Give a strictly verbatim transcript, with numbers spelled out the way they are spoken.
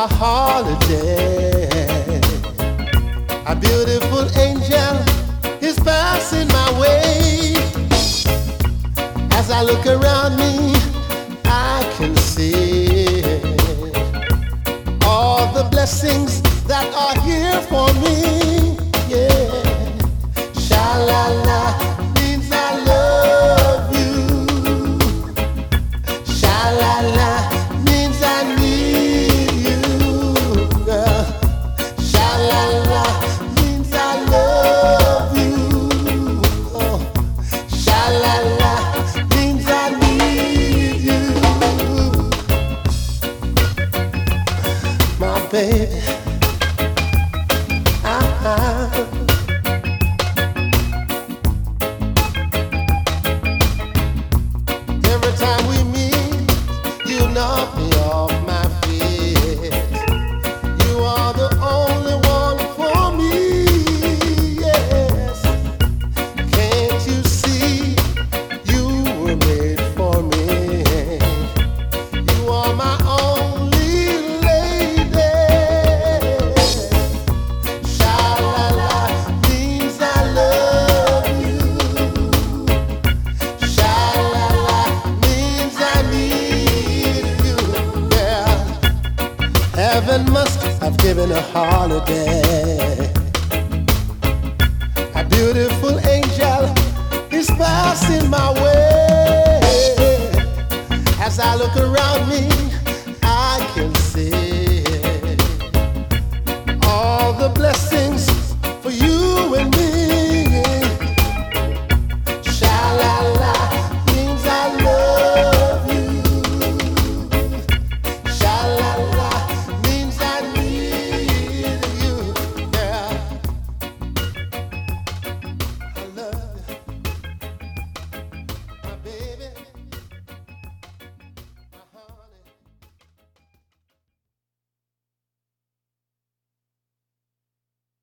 a holiday. A beautiful angel is passing my way. As I look around me, I can see all the blessings that are here for me. Yeah, sha-la-la means I love you. Sha-la-la means I need you, girl. Sha-la-la means I love you. Oh, sha-la-la means I need you, my baby. Every time we meet, you knock me off my feet. You are the only one for me, yes. Can't you see you were made for me? You are my only lady. Sha-la-la means I love you. Sha-la-la means I need you, girl. Heaven must have given a holiday. A beautiful angel is passing my way. As I look around me,